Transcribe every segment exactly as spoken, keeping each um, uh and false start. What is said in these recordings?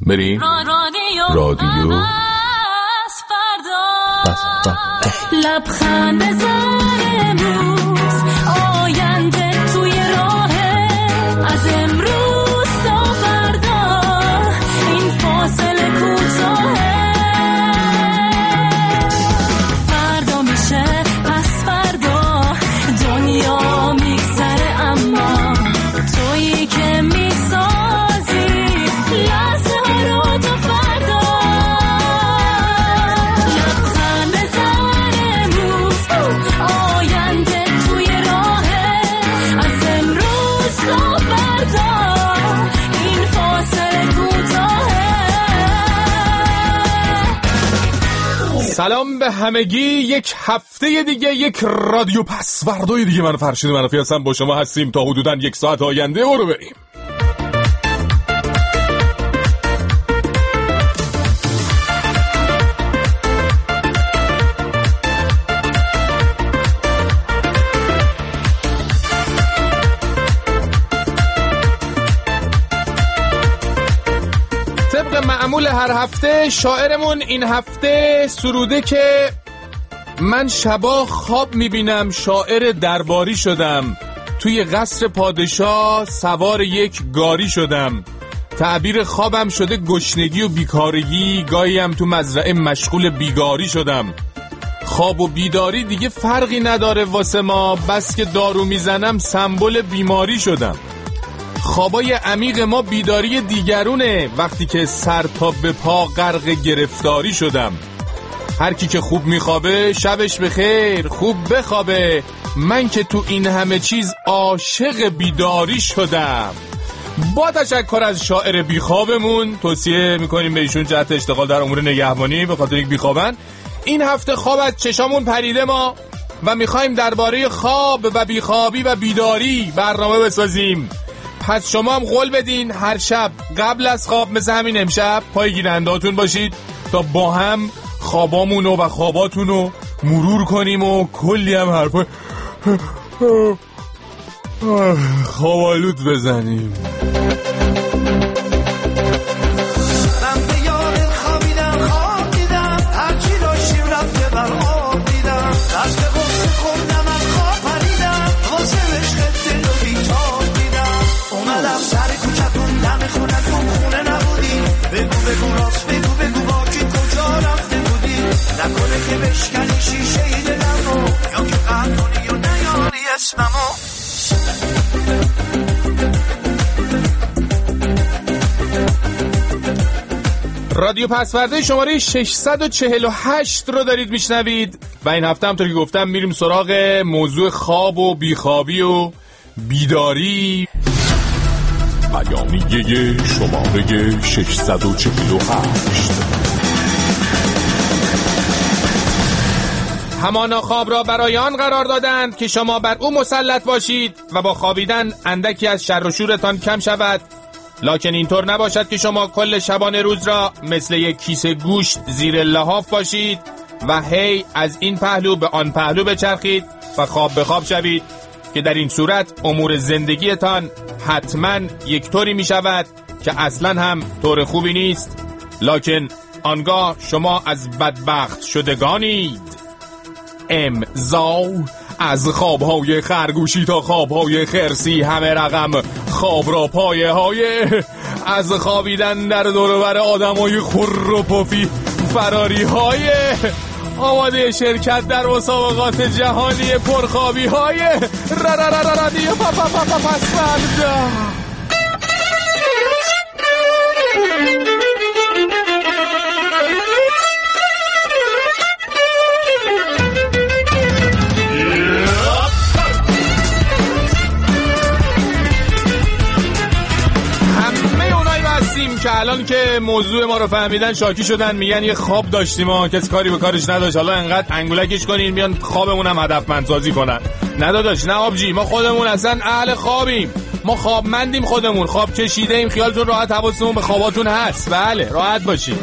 بریم رادیو لبخند امروز آینده توی راهه از امروز تا فردا این فاصله کوتاهه فردا میشه پس فردا دنیا میگذره اما تویی که میسازی لحظه ها رو تا فردا لبخند بزن امروز آینده توی راهه از امروز تا فردا این فاصله کوتاهه. سلام به همگی. یک هفته دیگه یک رادیو پس فردای دیگه من فرشید منافی هستم با شما هستیم تا حدوداً یک ساعت آینده. برو بریم. طبق معمول هر هفته شاعرمون این هفته سروده که من شبا خواب میبینم شاعر درباری شدم، توی قصر پادشاه سوار یک گاری شدم، تعبیر خوابم شده گشنگی و بیکارگی، گاهی هم تو مزرعه مشغول بیگاری شدم. خواب و بیداری دیگه فرقی نداره واسه ما، بس که دارو میزنم سمبل بیماری شدم. خوابای عمیق ما بیداری دیگرونه، وقتی که سر تا به پا غرق گرفتاری شدم. هر کی که خوب میخوابه شبش بخیر، خوب بخوابه، من که تو این همه چیز عاشق بیداری شدم. با تشکر از شاعر بیخوابمون، توصیه میکنیم به ایشون جهت اشتغال در امور نگهبانی به خاطر یک بیخوابن. این هفته خواب از چشامون پریده ما و میخوایم درباره خواب و بیخوابی و بیداری برنامه بسازیم. پس شما هم قول بدین هر شب قبل از خواب مثل همین امشب پای گیرنده‌هاتون باشید تا با هم خوابامونو و خواباتونو مرور کنیم و کلی هم حرفای خوابالود بزنیم. من به یاد خوابیدم خواب دیدم هرچی داشتیم رفته بر آب دیدم دست به غصه خوردم از خواب پریدم واسه عشق دل و بیتاب دیدم اومدم سر کوچتون دم خونتون خونه نبودی بگو بگو راست بگو بگو با کی کجا رفته بودی نکنه که بشکنی شیشه ای دلم رو یا که قهر کنی و نیاری اسممو. رادیو پسورده شماره ششصد و چهل و هشت رو دارید میشنوید و این هفته هم طور که گفتم میریم سراغ موضوع خواب و بیخوابی و بیداری. بیانیه شماره ششصد و چهل و هشت. همانا خواب را برای آن قرار دادند که شما بر او مسلط باشید و با خوابیدن اندکی از شر و شورتان کم شود، لکن اینطور نباشد که شما کل شبانه روز را مثل یک کیسه گوشت زیر لحاف باشید و هی از این پهلو به آن پهلو بچرخید و خواب به خواب شوید، که در این صورت امور زندگیتان حتما یک طوری می شود که اصلا هم طور خوبی نیست، لکن آنگاه شما از بدبخت شدگانید. امضا از خوابهای خرگوشی تا خوابهای خرسی همه رقم خواب را پایه های از خوابیدن در دوربر آدمای خور و پفی فراری های آماده شرکت در مسابقات جهانی پرخوابی های رادیو پسورده. که الان که موضوع ما رو فهمیدن شاکی شدن، میگن یه خواب داشتیم ها کسی کاری به کارش نداشت، حالا انقدر انگولکش کنین میان خوابمون هم هدفمندسازی کنن. نه داداش، نه آبجی، ما خودمون اصلا اهل خوابیم، ما خوابمندیم، خودمون خواب کشیده ایم، خیالتون راحت، حواستون به خواباتون هست. بله راحت باشین.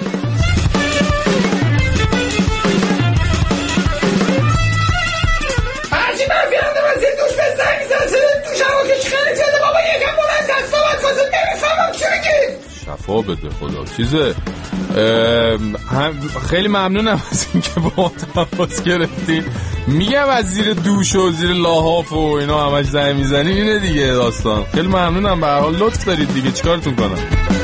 هرچی من بیاندم از یه دوش به زنگ زن شده دوش هوا کش خیلی زده بابا یکم با من دست آمد کازم نمیفهمم چی بگی. شفا بده خدا. چیزه هم خیلی ممنونم از اینکه با ما تماس گرفتید. میگم از زیر دوش و زیر لاحاف و اینا همش زنگ میزنین، اینه دیگه داستان. خیلی ممنونم، به هر حال لطف دارید دیگه، چیکارتون کنم.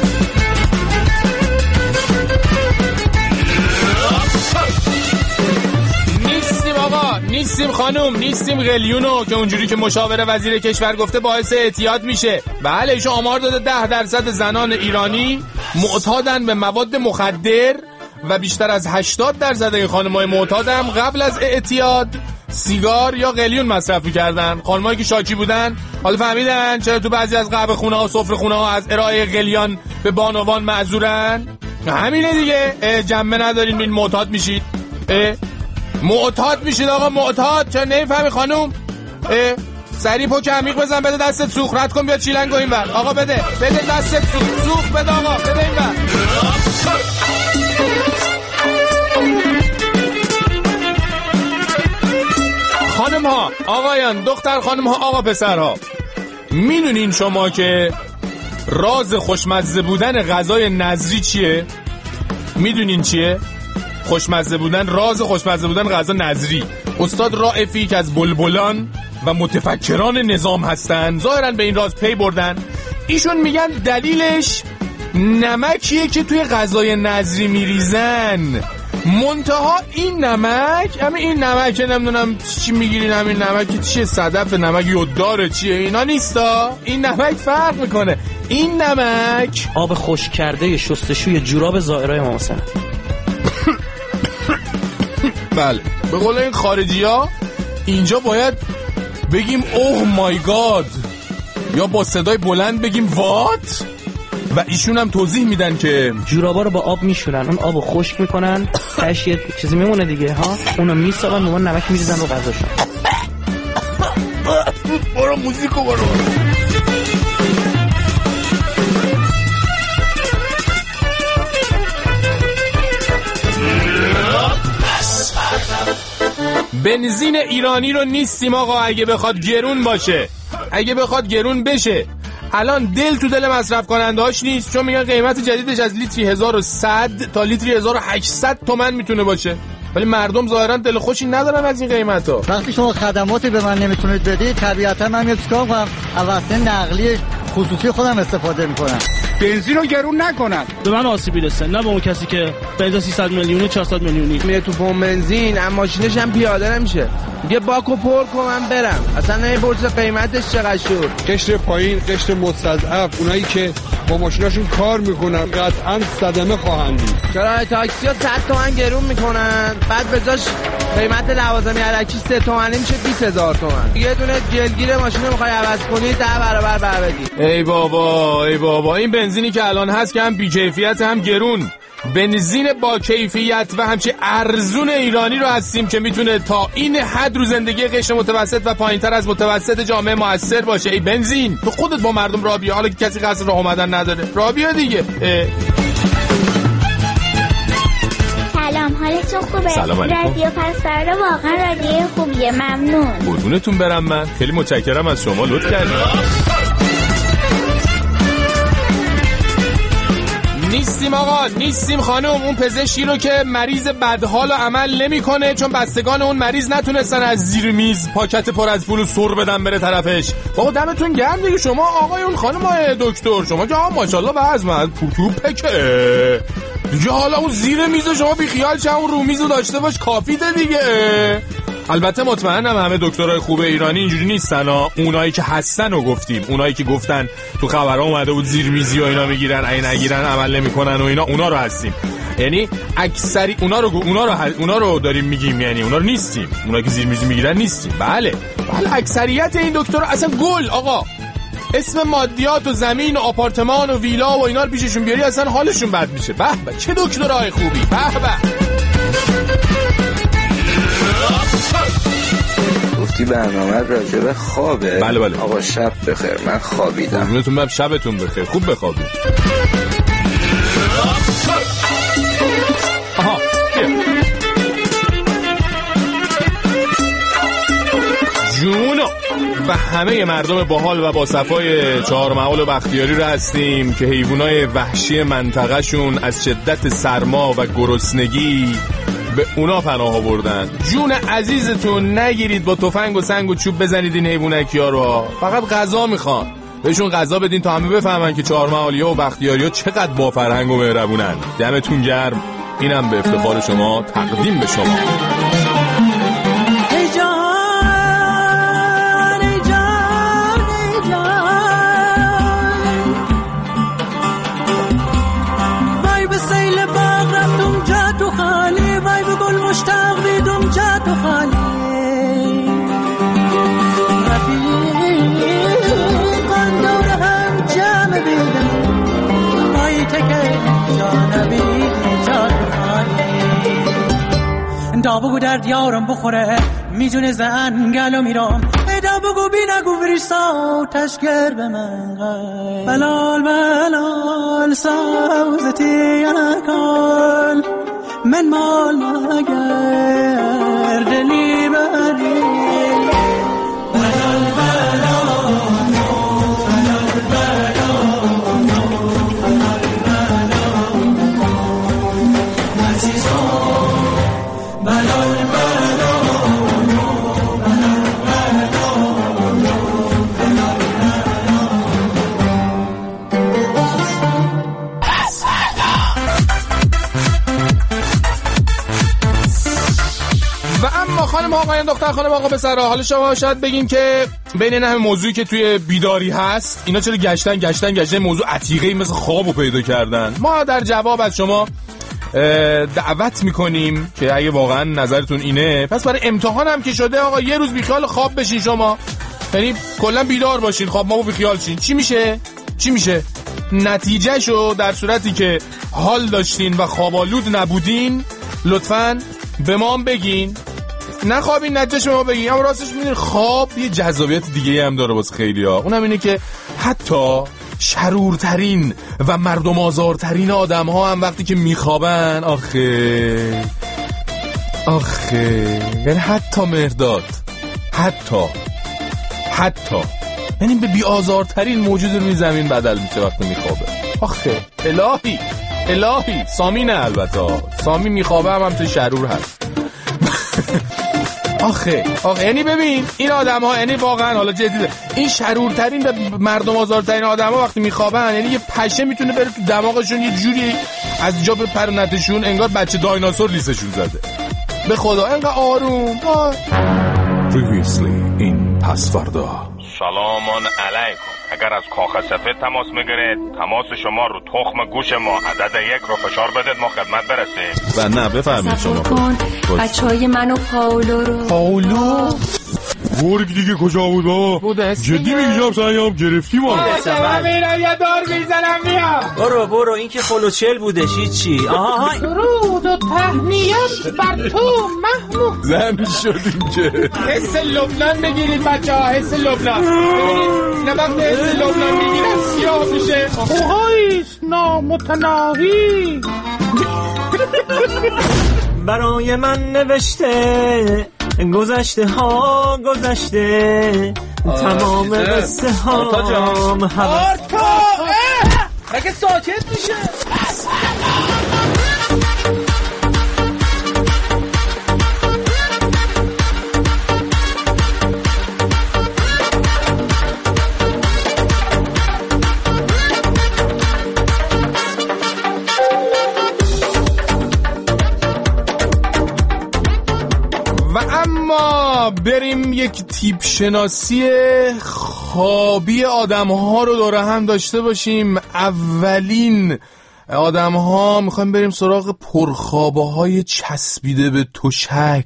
نیستیم خانوم، نیستیم قلیونو که اونجوری که مشاور وزیر کشور گفته باعث اعتیاد میشه. بله ایشون آمار داده ده درصد زنان ایرانی معتادن به مواد مخدر و بیشتر از هشتاد درصد این خانمای معتاد هم قبل از اعتیاد سیگار یا قلیون مصرف می‌کردن. خانمایی که شاکی بودن حالا فهمیدن چرا تو بعضی از قهوه خونه ها، سفره خونه ها از ارائه قلیان به بانوان معذورن. همینه دیگه، جنبه ندارین این معتاد میشید. معتاد میشید آقا، معتاد. چرا نمیفهمی خانوم؟ سری پک عمیق بزن، بده دستت سوخ، رد کن بیا چیلنگو اینور. آقا بده بده دستت سوخ، سوخ بده آقا، بده اینور. خانم ها، آقایان، دختر خانم ها، آقا پسرها، میدونین شما که راز خوشمزه بودن غذای نظری چیه؟ میدونین چیه؟ خوشمزه بودن، راز خوشمزه بودن غذا نظری. استاد رائفی که از بلبلان و متفکران نظام هستن ظاهرا به این راز پی بردن. ایشون میگن دلیلش نمکیه که توی غذای نظری میریزن. منتها این نمک، همین این نمک نمیدونم چی میگیرین، همین نمک چیه، صدف نمک یودداره چیه، اینا نیستا. این نمک فرق میکنه. این نمک آب خشک کرده شستشوی جوراب زائرای امام حسین. بله به قول این خارجی ها اینجا باید بگیم اوه مای گاد یا با صدای بلند بگیم وات. و ایشون هم توضیح میدن که جورابا رو با آب میشورن، اون آبو خشک میکنن، تاش یه چیزی میمونه دیگه ها، اونو میسابن، نمون نمک میریزن رو غذاشون. برو موزیکو برو. بنزین ایرانی رو نیستیم آقا. اگه بخواد گرون باشه، اگه بخواد گرون بشه، الان دل تو دل مصرف کننده هاش نیست، چون میگن قیمت جدیدش از لیتری هزار و صد تا لیتری هزار و هشتصد تومن میتونه باشه، ولی مردم ظاهرا دل خوشی ندارن از این قیمت ها. وقتی شما خدماتی به من نمیتونید بدید، طبیعتا من میام چیکار کنم؟ وسیله نقلیه خصوصی خودم استفاده میکنم. بنزین رو گرون نکنن. به من آسیبی رسه، نه به اون کسی که بنزین سیصد میلیونی چهارصد میلیونی میره تو پمپ بنزین، اما ماشینش هم پیاده نمیشه. میگه باکو پر کن من برم. اصلا نمیپرسه قیمتش چقدر شد. قشر پایین، قشر مستضعف، اونایی که با ماشیناشون کار میکنن قطعا صدمه خواهند دید. چرا تاکسی ها صد تومن گرون میکنن، بعد بذاش قیمت لوازم الکی سه تومنی میشه بیست هزار تومن. یه دونه جلگیر ماشین رو میخوای عوض کنی ده برابر بر بدی. ای بابا ای بابا، این بنزینی که الان هست که هم بی‌کیفیت هم گرون. بنزین با کیفیت و همچه ارزون ایرانی رو هستیم که میتونه تا این حد رو زندگی قشر متوسط و پایینتر از متوسط جامعه موثر باشه. ای بنزین، تو خودت با مردم راه بیا، حالا که کسی قصد راه اومدن نداره، راه بیا دیگه. سلام، حالتون خوبه؟ سلام علیکم. رادیو پس‌فردا واقعا رادیو خوبیه، ممنون. قربونتون برم، من خیلی متشکرم از شما، لطف کردید. نیستیم آقا، نیستیم خانم. اون پزشکی رو که مریض بدحال عمل نمیکنه چون بستگان اون مریض نتونستن از زیر میز پاکت پر از پول سر بدن بره طرفش. بابا دمتون گرم دیگه شما آقای اون خانم های دکتر، شما که ها ماشاءالله وزن از پوتو پکه دیگه. حالا اون زیر میز شما بی خیال چه اون رو میزو داشته باش کافیده دیگه. البته مطمئنم همه دکترای خوب ایرانی اینجوری نیستن ها. اونایی که هستن رو گفتیم، اونایی که گفتن تو خبرها اومده بود زیر میزی و اینا میگیرن، این نگیرن عمل نمیکنن و اینا، اونا رو هستیم. یعنی اکثری اونا رو اونا رو اونا رو داریم میگیم، یعنی اونا رو نیستیم. اونایی که زیر میزی میگیرن نیستیم. بله بله، اکثریت این دکترا اصلا گل آقا، اسم مادیات و زمین و آپارتمان و ویلا و اینا رو پیششون بیاری اصلا حالشون بد میشه. به به چه دکترای خوبی، به به. گفتی برنامه راجع به خوابه؟ بله بله. آقا شب بخیر، من خوابیدم. قربونتون برم، شبتون بخیر، خوب بخوابید. آها جونو و همه مردم باحال و با صفای چهارمحال و بختیاری رو هستیم که حیوانای وحشی منطقهشون از شدت سرما و گرسنگی به اونا پناه آوردن. جون عزیزتون نگیرید با تفنگ و سنگ و چوب بزنید این حیوانکیا رو، فقط غذا میخوان. بهشون غذا بدین تا همه بفهمن که چهارمحالیا و بختیاریا چقدر با فرهنگ و مهربونن. دمتون گرم. اینم به افتخار شما تقدیم به شما. مشتاق دیدم جات و خالی رفیقان دور هم جمع بیدم پایی تکه جانبی جات و خالی دا بگو درد یارم بخوره میجونه زنگلو میرم دا بگو بی نگو بریسا تشکر به من غیر بلال بلال سوزتی نکن من مال مگر دلی بری بلال بلال بلال بلال عزیزان بلال خانم آقایان دختر خانم آقا پسرها، حالا شما شاید بگین که بین این همه موضوعی که توی بیداری هست اینا چرا گشتن گشتن گشتن موضوع عتیقه‌ای مثل خوابو پیدا کردن؟ ما در جواب از شما دعوت میکنیم که اگه واقعا نظرتون اینه پس برای امتحان هم که شده آقا یه روز بیخیال خواب بشین شما، یعنی کلا بیدار باشین، خواب ما بیخیال شین. چی میشه؟ چی میشه؟ نتیجه شو در صورتی که حال داشتین و خوابالود نبودین لطفاً به ما هم بگین. نخوابین نتیجه شما بگین. اما راستش میدونی خواب یه جذابیت دیگه هم داره واسه خیلیا، اونم اینه که حتی شرورترین و مردم آزارترین آدم ها هم وقتی که میخوابن آخه آخه یعنی حتی مرداد حتی حتی یعنی به بی آزارترین موجود روی زمین بدل میشه وقتی میخوابه. آخه الهی الهی سامی نه، البته سامی میخوابه هم هم تو شرور هست. آخه آخه یعنی ببین این آدم ها، یعنی واقعا حالا جدیده، این شرورترین و مردم آزارترین آدم ها وقتی میخوابن یعنی یه پشه میتونه بره تو دماغشون یه جوری از جا بپرونتشون انگار بچه دایناسور لیسشون زده. به خدا انقدر آروم. Previously in پسوردا. سلامان علیکم. اگر از کاخ سفید تماس میگیرید تماس شما رو تخم گوش ما عدد یک رو فشار بدید ما خدمت برسیم. و نه بفرمایید شما کن بچهای من و پاولو رو. پاولو گرگ دیگه کجا بود بابا؟ جدی میگم سعیم گرفتی ما. من میرم یه دار میزنم میام. برو برو این که خلوچل بودش هیچی. آها درود و تهنیت بر تو محمود. زن شدیم که حس لبنان بگیرید بچه ها، حس لبنان ببینید نه وقت حس لبنان میگیرن سیاه میشه. اوهایست نامتناهی برای من نوشته گذشته ها گذشته تمام قصه هام آرتا مگه ساکت میشه؟ بریم یک تیپ شناسی خوابی آدم ها رو داره هم داشته باشیم. اولین آدم ها میخوایم بریم سراغ پرخوابه های چسبیده به تشک.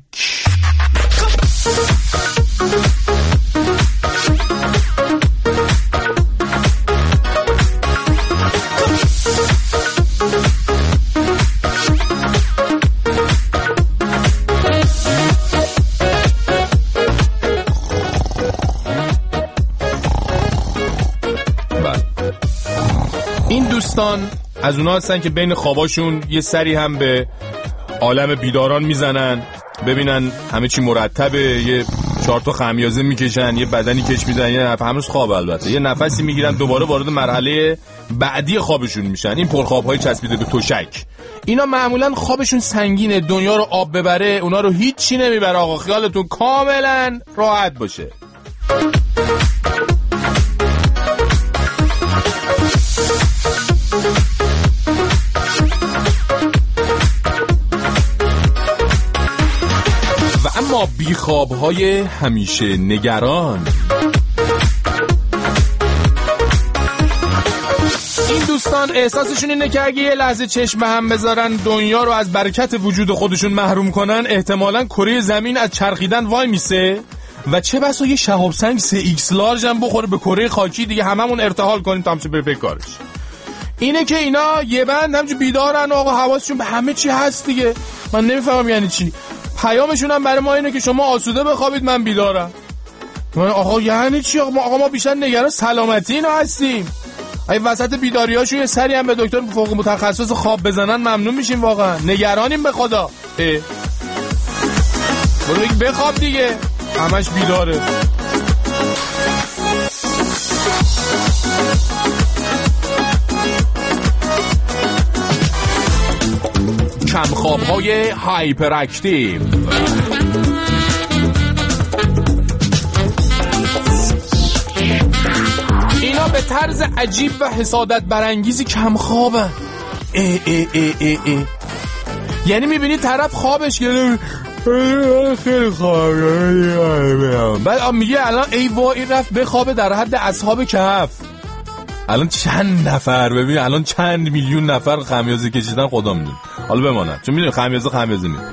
از اونا هستن که بین خواباشون یه سری هم به عالم بیداران میزنن ببینن همه چی مرتبه، یه چهار تا خمیازه میکشن، یه بدنی کش میزنن، یه نفس هنوز خواب البته، یه نفسی میگیرن دوباره وارد مرحله بعدی خوابشون میشن. این پرخواب‌های چسبیده به تشک، اینا معمولا خوابشون سنگینه، دنیا رو آب ببره، اونا رو هیچی نمیبره آقا، خیالتون کاملا راحت باشه. و اما بیخواب‌های همیشه نگران، این دوستان احساسشون اینه که اگه یه لحظه چشم به هم بذارن دنیا رو از برکت وجود خودشون محروم کنن، احتمالاً کره زمین از چرخیدن وای میسه و چه بسا یه شهاب سنگ سه ایکس لارج هم بخوره به کره خاکی دیگه، هممون ارتحال کنیم تمام شه بره کارش. اینه که اینا یه بند همچون بیدارن آقا، حواسشون به همه چی هست دیگه. من نمیفهمم یعنی چی. پیامشون هم برای ما اینه که شما آسوده بخوابید من بیدارم. من آقا یعنی چی آقا؟ ما, آقا ما بیشتر نگران سلامتی اینا هستیم. اگه وسط بیداریاشون یه سری هم به دکتر فوق متخصص خواب بزنن ممنون میشیم، واقعا نگرانیم به خدا. اه برو بگی بخواب دیگه، همش بیداره. کمخواب‌های هایپر اکتیو. اینا به طرز عجیب و حسادت برانگیزی کمخوابن. اه اه اه اه اه. یعنی میبینی طرف خوابش گرفت خیلی خوابه، بعد میگه الان ای وا این رفت بخوابه در حد اصحاب کهف. الان چند نفر ببین، الان چند میلیون نفر خمیازه کشیدن خدا میدونه. حالا بماند چون میدونی خمیازه خمیازه نیست.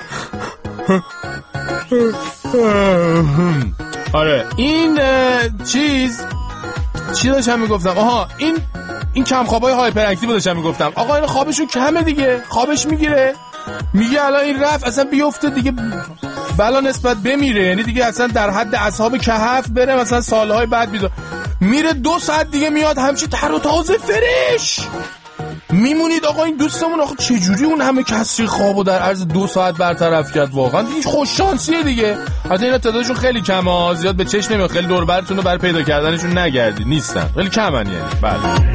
آره این چیز چی داشتم میگفتم؟ آها این این کم خوابای هایپر اکتیو داشتم میگفتم. آقا این خوابشون کمه دیگه، خوابش میگیره میگه الان این رفت اصلا بیفته دیگه بلا نسبت بمیره، یعنی دیگه اصلا در حد اصحاب کهف بره مثلا سالهای بعد بیدار میره، دو ساعت دیگه میاد همچی تر و تازه فرش میمونید. آقا این دوستمون آخه چجوری اون همه کسری خوابو در عرض دو ساعت برطرف کرد؟ واقعا این خوش شانسیه دیگه. حتی اینا تعدادشون خیلی کمه، زیاد به چشم نمیاد، خیلی دور برتون رو برای پیدا کردنشون نگردید، نیستن، خیلی کمن یعنی. بله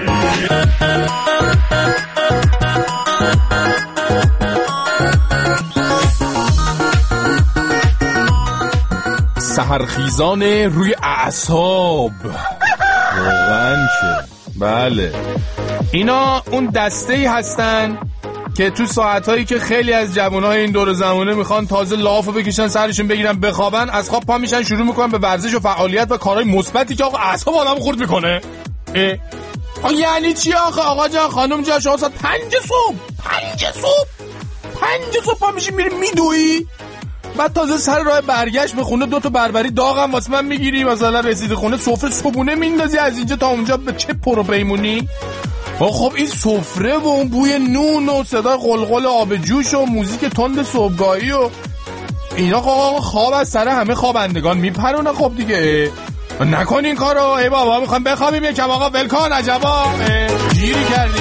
سحرخیزان روی اعصاب واقعا که بله، اینا اون دسته‌ای هستن که تو ساعتایی که خیلی از جوانای این دور زمانه میخوان تازه لافو بکشن سرشون بگیرن بخوابن، از خواب پا میشن شروع میکنن به ورزش و فعالیت و کارهای مثبتی که آقا اعصاب آدمو خورد میکنه. آقا یعنی چی آخه آقا جان خانم جان؟ شما ساعت پنج صبح پنج صبح پنج صبح پا میشی میری میدوی، بعد تازه سر راه برگشت به خونه دو تا بربری داغم واسه من میگیری، مثلا رسیدی خونه سفره صبحونه میندازی از اینجا تا اونجا، به چه پرو پیمونی؟ خب این سفره و اون بوی نون و صدای قلقل آب جوش و موزیک تند صبحگاهی و اینا آقا خواب از سر همه خوابندگان میپرونه. خب دیگه نکن این کارو. ای بابا میخوام بخوابیم یکم آقا ولکن عجبا گیری کردی.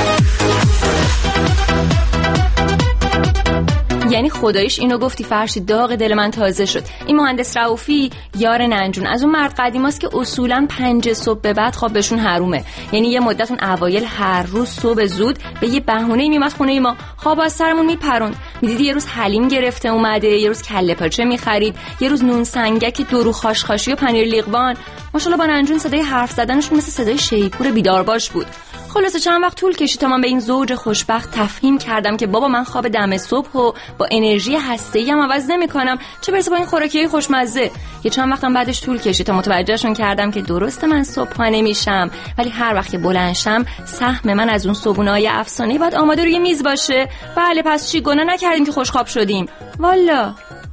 یعنی خداییش اینو گفتی فرشی، داغ دل من تازه شد. این مهندس رؤوفی یار ننجون از اون مرد قدیماست که اصولا پنج صبح به بعد خوابشون حرومه. یعنی یه مدت اون اوایل هر روز صبح زود به یه بهونه میومد خونه ما، خواب از سرمون میپروند. میدیدی یه روز حلیم گرفته اومده، یه روز کله پاچه میخرید، یه روز نون سنگک درو خاشخاشی و پنیر لیقوان. ماشاءالله با ننجون صدای حرف زدنش مثل صدای شیپور بیدارباش بود. خلاصه چند وقت طول کشید تا من به این زوج خوشبخت تفهیم کردم که بابا من خواب دم صبح و با انرژی هسته‌ای هم عوض نمی‌کنم، چه برسه با این خوراکیای خوشمزه. یه چند وقتم بعدش طول کشید تا متوجهشون کردم که درسته من صبحانه میشم، ولی هر وقت که بلند شم سهم من از اون صبحونه‌های افسانه‌ای باید آماده روی میز باشه. بله پس چی گناه نکردیم که خوشخواب شدیم. والا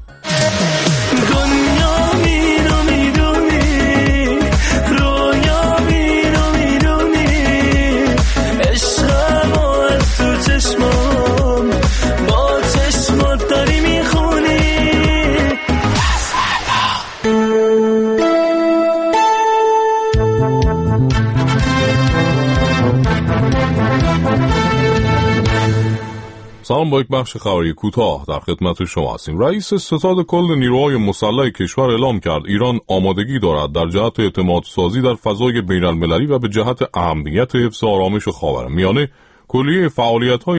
چشمام با چشمات داری میخونی. سلام، با یک بخش خبری کوتاه در خدمت شما هستیم. رئیس ستاد کل نیروهای مسلح کشور اعلام کرد ایران آمادگی دارد در جهت اعتماد سازی در فضای بین المللی و به جهت اهمیت حفظ آرامش خاورمیانه کلیه فعالیت‌های